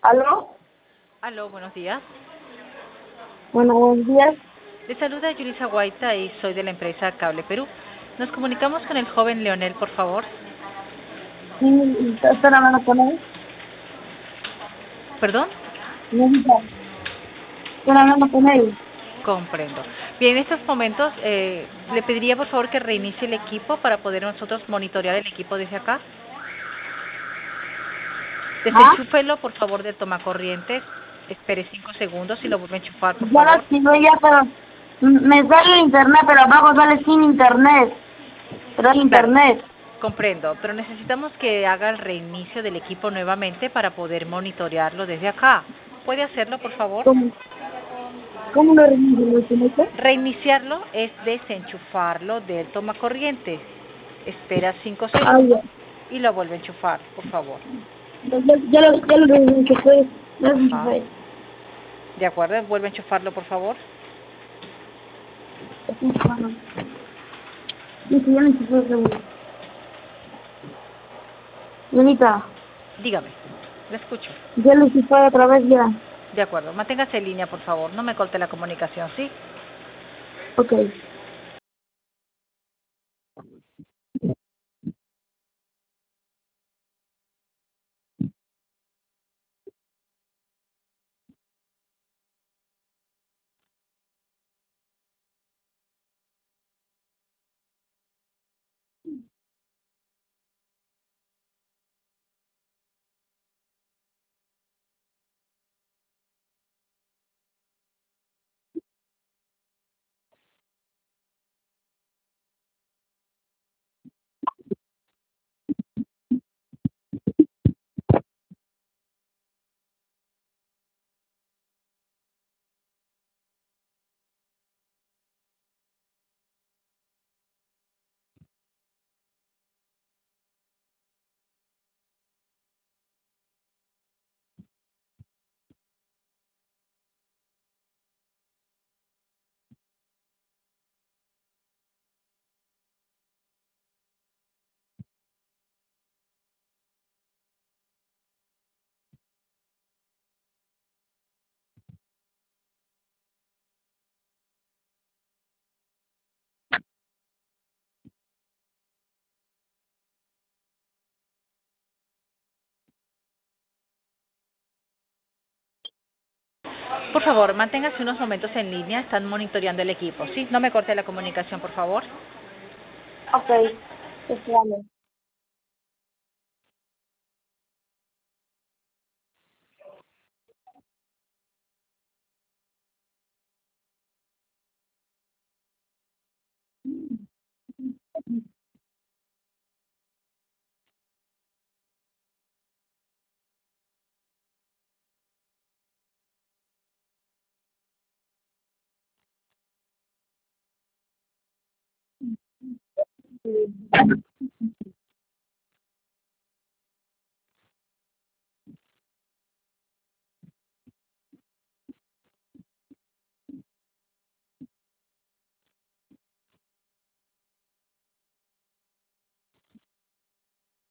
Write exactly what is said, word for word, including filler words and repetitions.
¿Aló? Aló, buenos días. Bueno, buenos días. Le saluda Yulisa Guaita y soy de la empresa Cable Perú. Nos comunicamos con el joven Leonel, por favor. Sí, ¿están hablando con él? ¿Perdón? No, ¿están hablando con él? Comprendo. Bien, en estos momentos eh, le pediría por favor que reinicie el equipo para poder nosotros monitorear el equipo desde acá. ¿Ah? Desenchúfelo por favor del tomacorrientes. Espere cinco segundos y lo vuelve a enchufar, por Ya lo favor. activé ya, pero m- me sale internet, pero abajo sale sin internet. Pero hay Claro, internet. comprendo, pero necesitamos que haga el reinicio del equipo nuevamente para poder monitorearlo desde acá. ¿Puede hacerlo, por favor? ¿Cómo, cómo lo reinicio? ¿Lo internet? Reiniciarlo es desenchufarlo del tomacorriente. Espera cinco Ah, ya. segundos y lo vuelve a enchufar, por favor. Ya, ya, ya lo, ya lo reinicio, pues. Ya lo Ajá. enchufé. ¿De acuerdo? Vuelve a enchufarlo, por favor. Estoy enchufando. Listo, ya lo enchufé, seguro. Benita, Dígame. Le escucho. ya lo enchufé otra vez ya. De acuerdo. Manténgase en línea, por favor. No me corte la comunicación, ¿sí? Ok. Por favor, manténgase unos momentos en línea. Están monitoreando el equipo, ¿sí? No me corte la comunicación, por favor. Ok. Espérame.